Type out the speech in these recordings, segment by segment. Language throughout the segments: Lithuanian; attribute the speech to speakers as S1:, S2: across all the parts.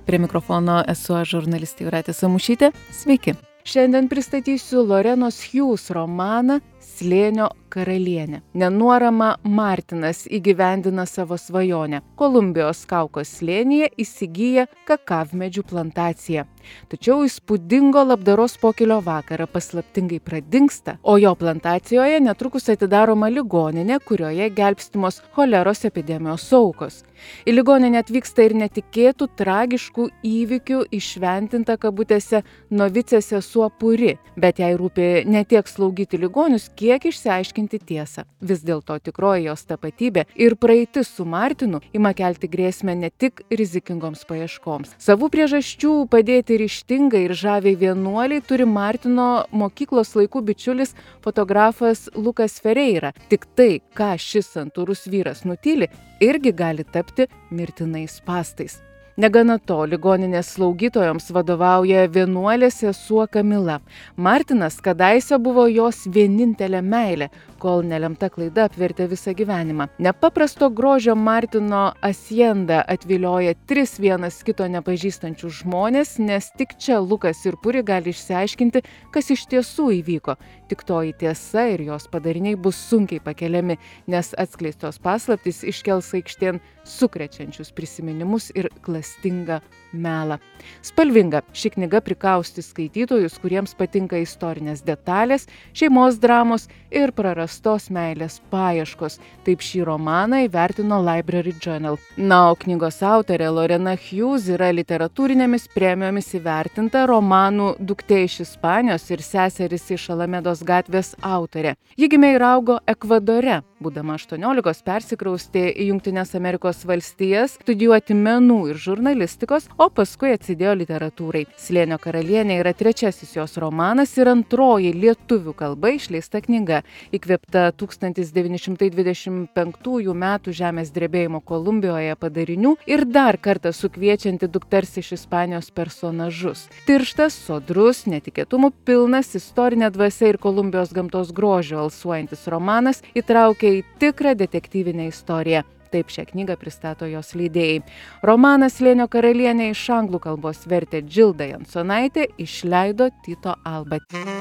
S1: Prie mikrofono esu aš, žurnalistė Jūratė Samušytė. Sveiki. Šiandien pristatysiu Lorenos Hughes romaną Slėnio karalienė. Nenuorama Martinas įgyvendina savo svajonę. Kolumbijos Kaukos slėnyje įsigyja kakavmedžių plantaciją. Tačiau įspūdingo labdaros pokylio vakarą paslaptingai pradingsta, o jo plantacijoje netrukus atidaroma ligoninė, kurioje gelbstimos choleros epidemijos aukos. Į ligoninę atvyksta ir netikėtų tragiškų įvykių įšventinta kabutėse novicė sesuo Puri, bet jai rūpi ne tiek slaugyti ligonius, kiek išsiaiškinti tiesą. Vis dėlto tikroji jos tapatybė ir praeitis su Martinu ima kelti grėsmę ne tik rizikingoms paieškoms. Savų priežasčių padėti ryžtingai ir žaviai vienuoliai turi Martino mokyklos laikų bičiulis fotografas Lukas Ferreira. Tik tai, ką šis santūrus vyras nutyli, irgi gali tapti mirtinais spąstais. Negana to, ligoninės slaugytojoms vadovauja vienuolė sesuo Kamila. Martinas kadaise buvo jos vienintelė meilė, kol nelemta klaida apvertė visą gyvenimą. Nepaprasto grožio Martino asjenda atvilioja 3 vienas kito nepažįstančių žmonės, nes tik čia Lukas ir Puri gali išsiaiškinti, kas iš tiesų įvyko. Tik toji tiesa ir jos padariniai bus sunkiai pakeliami, nes atskleistos paslaptys iškels aikštėn sukrečiančius prisiminimus ir klastingą melą. Spalvinga, ši knyga prikaustys skaitytojus, kuriems patinka istorinės detalės, šeimos dramos ir prarastos meilės paieškos. Taip šį romaną įvertino Library Journal. Na, o knygos autorė Lorena Hughes yra literatūrinėmis premijomis įvertinta romanų Duktė iš Ispanijos ir Seserys iš Alamedos gatvės autorė. Ji gimė ir augo Ekvadore. Būdama 18 persikraustė į Jungtines Amerikos valstijas studijuoti menų ir žurnalistikos, o paskui atsidėjo literatūrai. Slėnio karalienė yra 3. jos romanas ir 2. lietuvių kalba išleista knyga, įkvėpta 1925 metų žemės drebėjimo Kolumbijoje padarinių ir dar kartą sukviečianti dukters iš Ispanijos personažus. Tirštas, sodrus, netikėtumų pilnas, istorinė dvasia ir Kolumbijos gamtos grožio alsuojantis romanas įtraukia į tikrą detektyvinę istoriją. Taip šią knygą pristato jos leidėjai. Romaną Slėnio karalienė iš anglų kalbos vertė Džilda Jansonaitė, išleido Tyto Alba.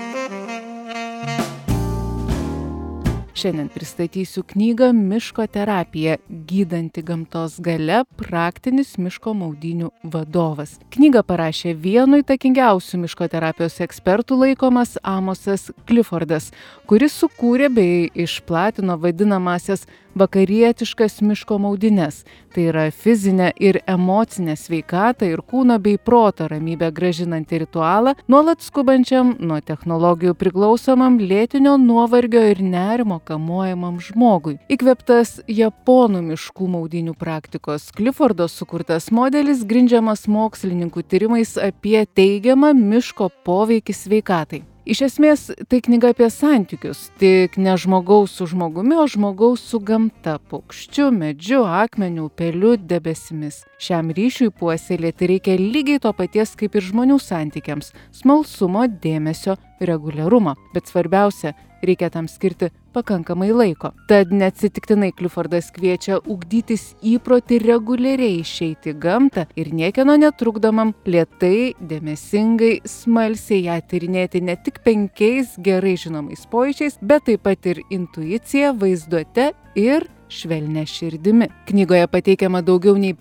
S1: Šiandien pristatysiu knygą Miško terapija – gydanti gamtos galia, praktinis miško maudynių vadovas. Knygą parašė vienu įtakingiausių miško terapijos ekspertų laikomas Amosas Cliffordas, kuris sukūrė bei išplatino vadinamasias vakarietiškas miško maudynes. Tai yra fizinę ir emocinę sveikatą ir kūno bei proto ramybę grąžinantį ritualą, nuolat skubančiam nuo technologijų priklausomam lėtinio nuovargio ir nerimo kamuojamam žmogui. Įkvėptas japonų miškų maudynių praktikos, Cliffordo sukurtas modelis grindžiamas mokslininkų tyrimais apie teigiamą miško poveikį sveikatai. Iš esmės, tai knyga apie santykius, tik ne žmogaus su žmogumi, o žmogaus su gamta, paukščiu, medžiu, akmeniu, upeliu, debesimis. Šiam ryšiui puoselėti reikia lygiai to paties kaip ir žmonių santykiams – smalsumo, dėmesio, reguliarumo. Bet svarbiausia, reikia tam skirti pakankamai laiko. Tad neatsitiktinai Cliffordas kviečia ugdytis įprotį reguliariai išeiti į gamtą ir niekieno netrukdomam lėtai, dėmesingai, smalsiai ją tyrinėti ne tik 5 gerai žinomais pojūčiais, bet taip pat ir intuicija, vaizduote ir švelnia širdimi. Knygoje pateikiama daugiau nei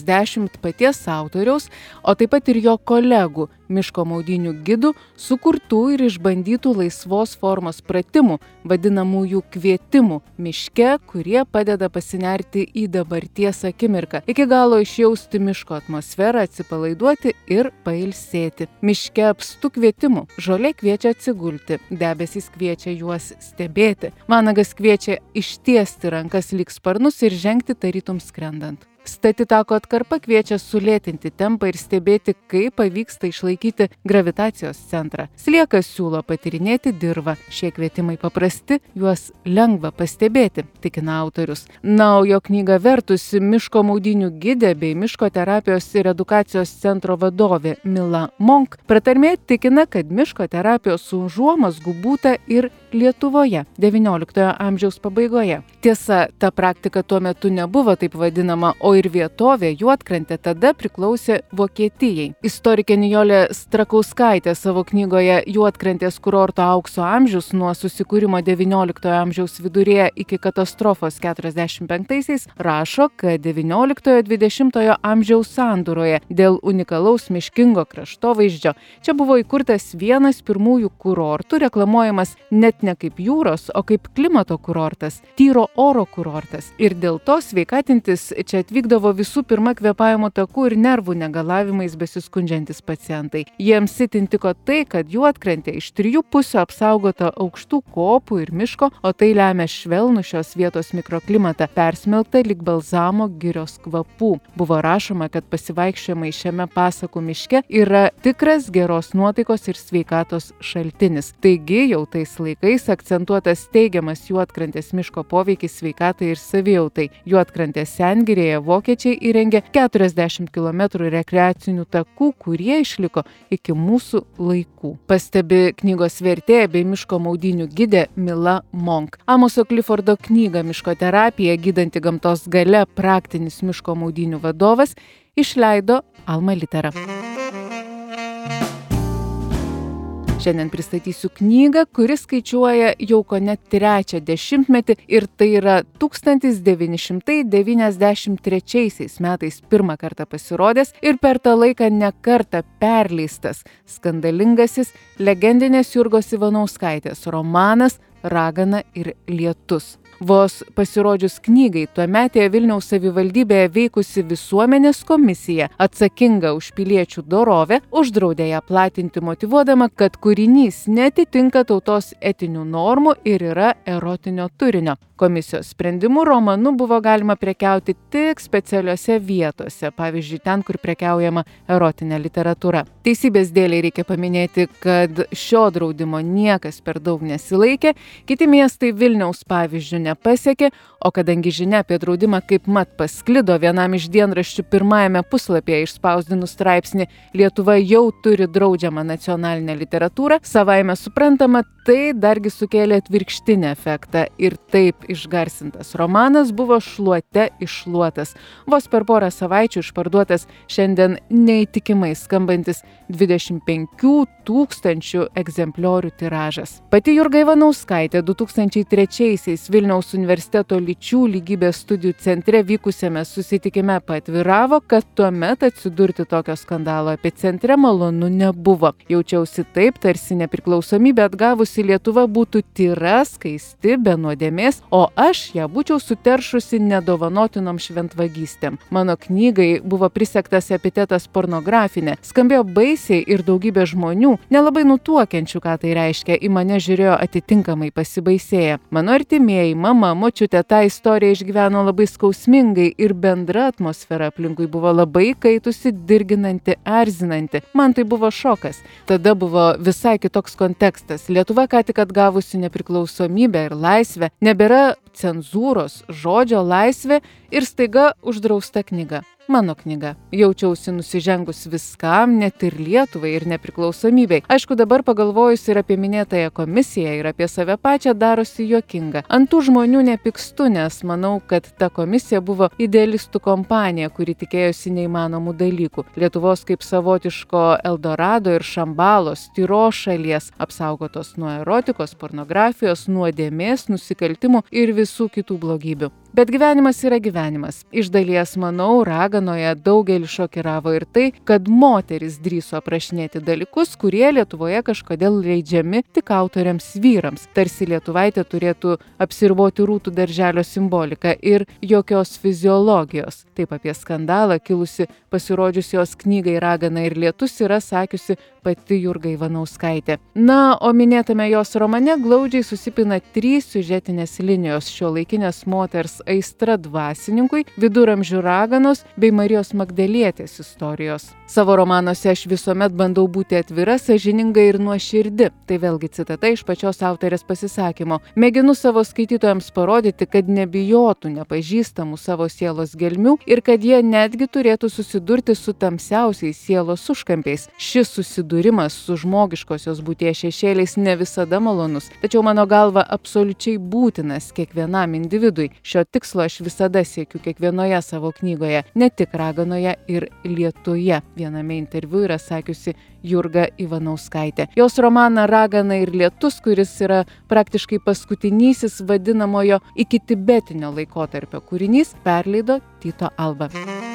S1: 50 paties autoriaus, o taip pat ir jo kolegų miško maudynių gidų, sukurtų ir išbandytų laisvos formos pratimų, vadinamųjų kvietimų miške, kurie padeda pasinerti į dabarties akimirką, iki galo išjausti miško atmosferą, atsipalaiduoti ir pailsėti. Miške apstu kvietimų. Žolė kviečia atsigulti, debesys kviečia juos stebėti. Vanagas kviečia ištiesti rankas lyg sparnus ir žengti tarytum skrendant. Stati tako atkarpa kviečia sulėtinti tempą ir stebėti, kaip pavyksta išlaikyti gravitacijos centrą. Sliekas siūlo patyrinėti dirvą. Šie kvietimai paprasti, juos lengva pastebėti, tikina autorius. Na, o jo knygą vertusi miško maudynių gidė bei miško terapijos ir edukacijos centro vadovė Mila Monk pratarmė tikina, kad miško terapijos užuomazgų būta ir Lietuvoje XIX amžiaus pabaigoje. Tiesa, ta praktika tuo metu nebuvo taip vadinama, o ir vietovė Juodkrantė tada priklausė Vokietijai. Istorikė Nijolė Strakauskaitė savo knygoje Juodkrantės kurorto aukso amžius nuo susikūrimo XIX amžiaus viduryje iki katastrofos 45-aisiais rašo, kad XIX-XX amžiaus sandūroje dėl unikalaus miškingo kraštovaizdžio čia buvo įkurtas vienas pirmųjų kurortų, reklamuojamas net ne kaip jūros, o kaip klimato kurortas, tyro oro kurortas. Ir dėl to sveikatintis čia atvykdavo visų pirma kvėpavimo takų ir nervų negalavimais besiskundžiantys pacientai. Jiems itin tiko tai, kad Juodkrantė iš 3 pusių apsaugota aukštų kopų ir miško, o tai lemia švelnų šios vietos mikroklimatą, persmelktą lyg balzamo girios kvapų. Buvo rašoma, kad pasivaikščiojimai šiame pasakų miške yra tikras geros nuotaikos ir sveikatos šaltinis. Taigi jau tais laikais akcentuotas teigiamas Juodkrantės miško poveikis sveikatai ir savijautai. Juodkrantės sengirėje vokiečiai įrengė 40 km rekreacinių takų, kurie išliko iki mūsų laikų. Pastebi knygos vertėja bei miško maudynių gidė Mila Monk. Amoso Cliffordo knygą Miško terapija gydanti gamtos galia praktinis miško maudynių vadovas išleido Alma Litera. Šiandien pristatysiu knygą, kuri skaičiuoja jau kone 3 dešimtmetį ir tai yra 1993 metais pirmą kartą pasirodęs ir per tą laiką ne kartą perleistas skandalingasis legendinės Jurgos Ivanauskaitės romanas Ragana ir lietus. Vos pasirodžius knygai, tuometėje Vilniaus savivaldybėje veikusi visuomenės komisija, atsakinga už piliečių dorovę, uždraudė ją platinti motyvuodama, kad kūrinys netitinka tautos etinių normų ir yra erotinio turinio. Komisijos sprendimu romanu buvo galima prekiauti tik specialiose vietose, pavyzdžiui, ten, kur prekiaujama erotinė literatūra. Teisybės dėlei reikia paminėti, kad šio draudimo niekas per daug nesilaikė, kiti miestai Vilniaus pavyzdžių nepasiekė, o kadangi žinia apie draudimą kaip mat pasklido vienam iš dienraščių pirmajame puslapyje išspausdinus straipsnį Lietuva jau turi draudžiamą nacionalinę literatūrą, savaime suprantama, tai dargi sukėlė atvirkštinį efektą ir taip išgarsintas romanas buvo šluote iššluotas. Vos per porą savaičių išparduotas šiandien neįtikimai skambantis 25 000 egzempliorių tiražas. Pati Jurga Ivanauskaitė 2003-aisiais Vilniaus universiteto lyčių lygybės studijų centre vykusiame susitikime paatviravo, kad tuomet atsidurti tokio skandalo epicentre malonu nebuvo. Jaučiausi taip, tarsi nepriklausomybę atgavusi Lietuva būtų tyra, skaisti, be nuodėmės, o aš ją būčiau suteršusi nedovanotinom šventvagystėm. Mano knygai buvo prisegtas epitetas pornografinė. Skambėjo baisiai ir daugybė žmonių, nelabai nutuokiančių, ką tai reiškia, į mane žiūrėjo atitinkamai pasibaisėję. Mano artimieji, mama, močiutė tą istoriją išgyveno labai skausmingai ir bendra atmosfera aplinkui buvo labai kaitusi, dirginanti, erzinanti. Man tai buvo šokas. Tada buvo visai kitoks kontekstas. Lietuva ką tik atgavusi nepriklausomybę ir laisvę, nebėra cenzūros, žodžio laisvė ir staiga uždrausta knyga. Mano knyga. Jaučiausi nusižengus viskam, net ir Lietuvai ir nepriklausomybei. Aišku, dabar pagalvojus ir apie minėtąją komisiją, ir apie save pačią darosi juokinga. Ant tų žmonių nepykstu, nes manau, kad ta komisija buvo idealistų kompanija, kuri tikėjosi neįmanomų dalykų. Lietuvos kaip savotiško Eldorado ir Šambalos, tyros šalies, apsaugotos nuo erotikos, pornografijos, nuodėmės, nusikaltimų ir visų kitų blogybių. Bet gyvenimas yra gyvenimas. Iš dalies, manau, Raganoje daugelį šokiravo ir tai, kad moteris drįso aprašinėti dalykus, kurie Lietuvoje kažkodėl leidžiami tik autoriams vyrams. Tarsi lietuvaitė turėtų apsiriboti rūtų darželio simbolika ir jokios fiziologijos. Taip apie skandalą kilusi pasirodžius jos knygai Ragana ir lietus yra sakiusi pati Jurga Ivanauskaitė. Na, o minėtame jos romane glaudžiai susipina 3 siužetinės linijos: šiuolaikinės moters aistra dvasininkui, viduramžių raganos bei bei Marijos Magdalietės istorijos. Savo romanuose aš visuomet bandau būti atvira, sąžininga ir nuoširdi. Tai vėlgi citata iš pačios autorės pasisakymo. Mėginu savo skaitytojams parodyti, kad nebijotų nepažįstamų savo sielos gelmių ir kad jie netgi turėtų susidurti su tamsiausiais sielos užkampiais. Šis susidūrimas su žmogiškosios būties šešėliais ne visada malonus, tačiau mano galva absoliučiai būtinas kiekvienam individui. Šio tikslo aš visada siekiu kiekvienoje savo knygoje, ne tik Raganoje ir Lietuje. Viename interviu yra sakiusi Jurga Ivanauskaitė. Jos romaną Ragana ir lietus, kuris yra praktiškai paskutinysis vadinamojo iki tibetinio laikotarpio kūrinys, perleido Tyto Alba.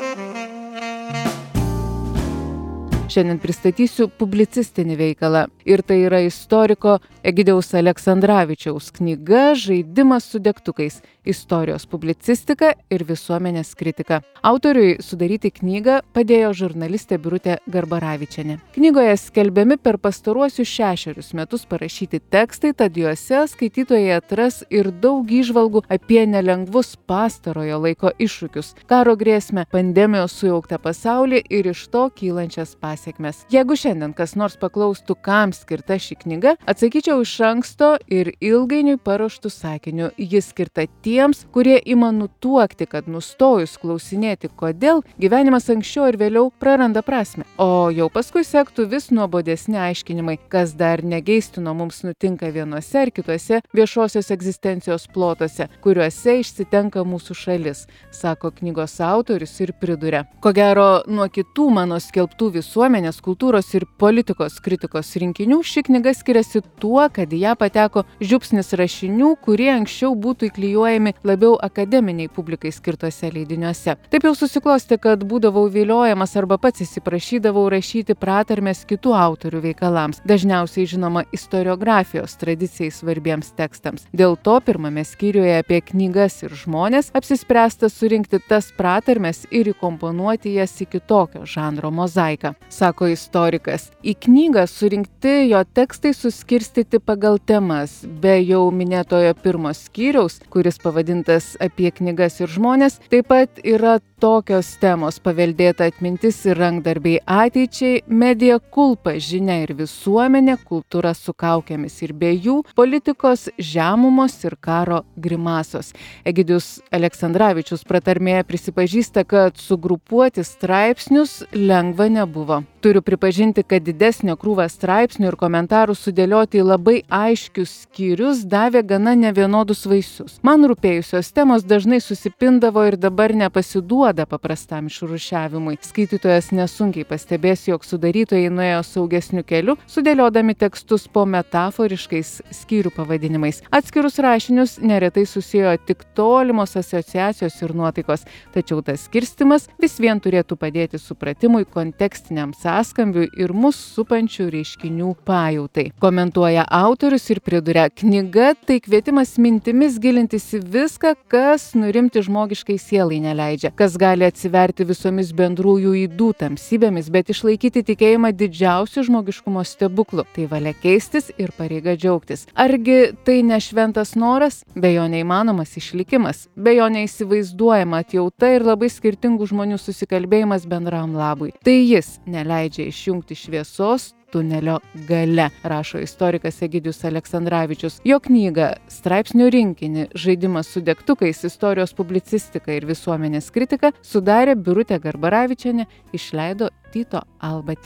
S1: Šiandien pristatysiu publicistinį veikalą. Ir tai yra istoriko Egidijaus Aleksandravičiaus knyga Žaidimas su degtukais. Istorijos publicistika ir visuomenės kritika. Autoriui sudaryti knygą padėjo žurnalistė Birutė Garbaravičienė. Knygoje skelbiami per pastaruosius 6 metus parašyti tekstai, tad juose skaitytojai atras ir daug įžvalgų apie nelengvus pastarojo laiko iššūkius, karo grėsmę, pandemijos sujauktą pasaulį ir iš to kylančias pasiekmes. Jeigu šiandien kas nors paklaustų, kam skirta ši knyga, atsakyčiau iš anksto ir ilgainiui paruoštų sakiniu. Ji skirta tiems, kurie ima nutuokti, kad nustojus klausinėti, kodėl, gyvenimas anksčiau ir vėliau praranda prasmę. O jau paskui sektų vis nuobodesni aiškinimai, kas dar negeistino mums nutinka vienose ar kitose viešosios egzistencijos plotuose, kuriuose išsitenka mūsų šalis, sako knygos autorius ir priduria. Ko gero, nuo kitų mano skelbtų visuomenės, kultūros ir politikos kritikos rinkinių ši knyga skiriasi tuo, kad į ją pateko žiupsnis rašinių, kurie anksčiau būtų įklijuojami labiau akademiniai publikai skirtose leidiniuose. Taip jau susiklostė, kad būdavau viliojamas arba pats įsiprašydavau rašyti pratarmes kitų autorių veikalams, dažniausiai žinoma istoriografijos tradicijai svarbiems tekstams. Dėl to pirmame skyriuje apie knygas ir žmonės apsispręsta surinkti tas pratarmes ir įkomponuoti jas į kitokio žanro mozaiką, sako istorikas. Į knygą surinkti jo tekstai suskirstyti pagal temas, be jau minėtojo pirmo skyriaus, kuris pavadintas apie knygas ir žmonės, taip pat yra tokios temos: paveldėta atmintis ir rankdarbiai ateičiai, medija kulpa, žinia ir visuomenė, kultūra su kaukėmis ir be jų, politikos žemumos ir karo grimasos. Egidijus Aleksandravičius pratarmėje prisipažįsta, kad sugrupuoti straipsnius lengva nebuvo. Turiu pripažinti, kad didesnio krūvą straipsnių ir komentarų sudėlioti į labai aiškius skyrius davė gana nevienodus vaisius. Man rūpėjusios temos dažnai susipindavo ir dabar nepasiduoda paprastam išrūšiavimui. Skaitytojas nesunkiai pastebės, jog sudarytojai nuėjo saugesniu keliu, sudėliodami tekstus po metaforiškais skyrių pavadinimais. Atskirus rašinius neretai susiejo tik tolimos asociacijos ir nuotaikos, tačiau tas skirstimas vis vien turėtų padėti supratimui, kontekstiniam sąskambiui ir mus supančių reiškinių pajautai. Komentuoja autorius ir priduria: knyga tai kvietimas mintimis gilintis į viską, kas nurimti žmogiškai sielai neleidžia, kas gali atsiverti visomis bendrųjų ydų tamsybėmis, bet išlaikyti tikėjimą didžiausių žmogiškumo stebuklų. Tai valia keistis ir pareiga džiaugtis. Argi tai ne šventas noras? Be jo neįmanomas išlikimas, be jo neįsivaizduojama atjauta ir labai skirtingų žmonių susikalbėjimas bendram labui. Tai jis neleidžia išjungti šviesos tunelio gale, rašo istorikas Egidijus Aleksandravičius. Jo knygą, straipsnių rinkinį Žaidimas su degtukais, istorijos publicistika ir visuomenės kritika sudarė Birutė Garbaravičienė, išleido Tyto Alba.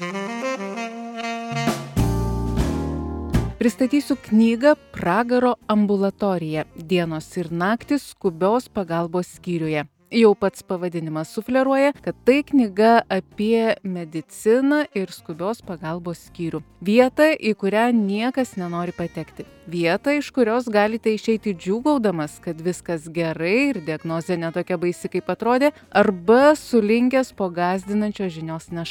S1: Pristatysiu knygą Pragaro ambulatorija. Dienos ir naktys skubios pagalbos skyriuje. Jau pats pavadinimas sufleruoja, kad tai knyga apie mediciną ir skubios pagalbos skyrių. Vietą, į kurią niekas nenori patekti. Vietą, iš kurios galite išeiti džiūgaudamas, kad viskas gerai ir diagnozė netokia baisi, kaip atrodė, arba sulinkęs po gąsdinančios žinios našta.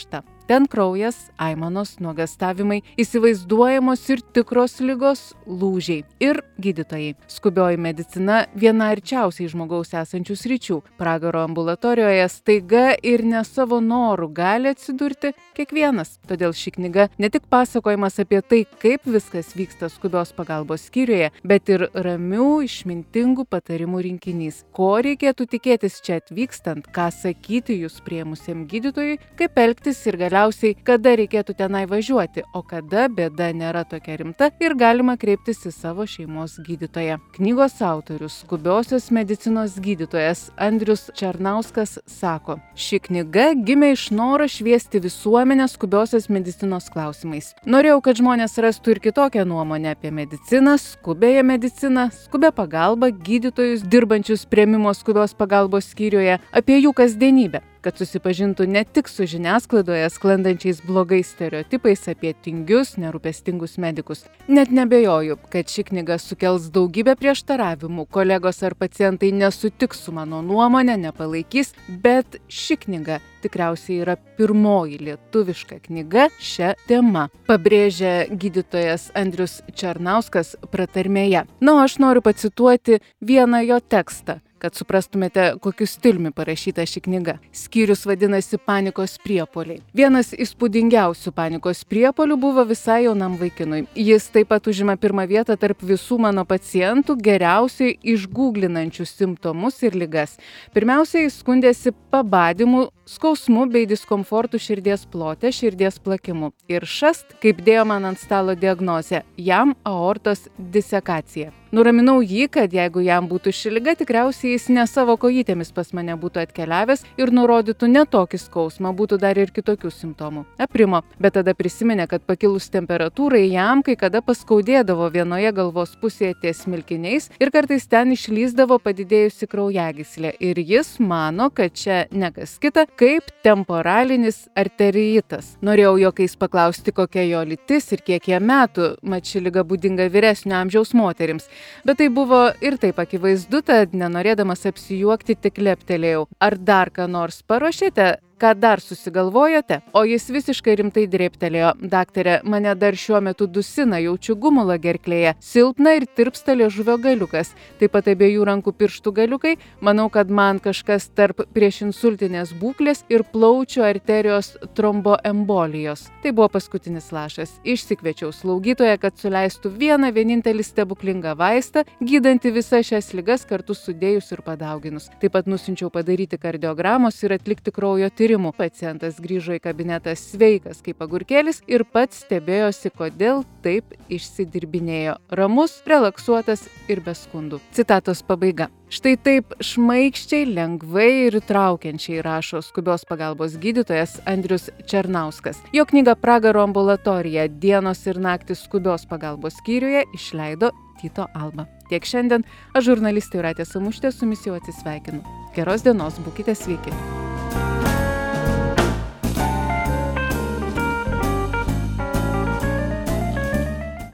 S1: Ten kraujas, aimanos, nuogastavimai, įsivaizduojamos ir tikros ligos, lūžiai ir gydytojai. Skubioji medicina viena arčiausiai žmogaus esančių sričių. Pragaro ambulatorijoje staiga ir ne savo norų gali atsidurti kiekvienas. Todėl ši knyga ne tik pasakojimas apie tai, kaip viskas vyksta skubios pagalbos skyriuje, bet ir ramių, išmintingų patarimų rinkinys. Ko reikėtų tikėtis čia atvykstant, ką sakyti jūs priėmusiam gydytojui, kaip elgtis ir galiausiai, kada reikėtų tenai važiuoti, o kada bėda nėra tokia rimta ir galima kreiptis į savo šeimos gydytoją. Knygos autorius, skubiosios medicinos gydytojas Andrius Černauskas sako, ši knyga gimė iš noro šviesti visuomenę skubiosios medicinos klausimais. Norėjau, kad žmonės rastų ir kitokią nuomonę apie mediciną, skubiąją mediciną, skubią pagalbą, gydytojus dirbančius priėmimo skubios pagalbos skyriuje, apie jų kasdienybę, kad susipažintų ne tik su žiniasklaidoje sklandančiais blogais stereotipais apie tingius, nerūpestingus medikus. Net nebejoju, kad ši knyga sukels daugybę prieštaravimų, kolegos ar pacientai nesutiks su mano nuomonė, nepalaikys, bet ši knyga tikriausiai yra pirmoji lietuviška knyga šią temą, pabrėžia gydytojas Andrius Černauskas pratarmėje. Na, o aš noriu pacituoti vieną jo tekstą, kad suprastumėte, kokiu stiliumi parašyta ši knyga. Skyrius vadinasi Panikos priepuoliai. Vienas įspūdingiausių panikos priepuolių buvo visai jaunam vaikinui. Jis taip pat užima pirmą vietą tarp visų mano pacientų geriausiai išgūglinančių simptomus ir ligas. Pirmiausia, jis skundėsi pabadimu, skausmu bei diskomfortu širdies plote, širdies plakimu. Ir šast, kaip dėjo man ant stalo diagnozę, jam aortos disekacija. Nuraminau jį, kad jeigu jam būtų ši liga, tikriausiai jis ne savo kojytėmis pas mane būtų atkeliavęs ir nurodytų ne tokį skausmą, būtų dar ir kitokių simptomų. Aprimo, bet tada prisiminė, kad pakilus temperatūrai jam kai kada paskaudėdavo vienoje galvos pusėje ties smilkiniais ir kartais ten išlįsdavo padidėjusi kraujagyslė. Ir jis mano, kad čia ne kas kita, kaip temporalinis arteriitas. Norėjau juokais paklausti, kokia jo lytis ir kiek jam metų, mat ši liga būdinga vyresnio amžiaus moterims. Bet tai buvo ir taip akivaizdu, tad nenorėdamas apsijuokti tik leptelėjau. Ar dar ką nors paruošėte? Ką dar susigalvojote? O jis visiškai rimtai drėbtelėjo. Daktare, mane dar šiuo metu dusina, jaučiu gumulą gerklėje, silpna ir tirpsta liežuvio galiukas. Taip pat abiejų rankų pirštų galiukai. Manau, kad man kažkas tarp priešinsultinės būklės ir plaučių arterijos tromboembolijos. Tai buvo paskutinis lašas. Išsikviečiau slaugytoją, kad suleistų vieną vienintelį stebuklingą vaistą, gydantį visas šias ligas kartu sudėjus ir padauginus. Taip pat nusiunčiau padaryti kardiogramos ir atlikti kraujo tyrimų. Pacientas grįžo į kabinetą sveikas kaip agurkėlis ir pats stebėjosi, kodėl taip išsidirbinėjo. Ramus, relaksuotas ir be skundų. Citatos pabaiga. Štai taip šmaikščiai, lengvai ir traukiančiai rašo skubios pagalbos gydytojas Andrius Černauskas. Jo knygą Pragaro ambulatorija – dienos ir naktys skubios pagalbos skyriuje išleido Tyto Alba. Tiek šiandien, aš žurnalistė Jūratė Samušytė su jumis jau atsisveikinu. Geros dienos, būkite sveiki.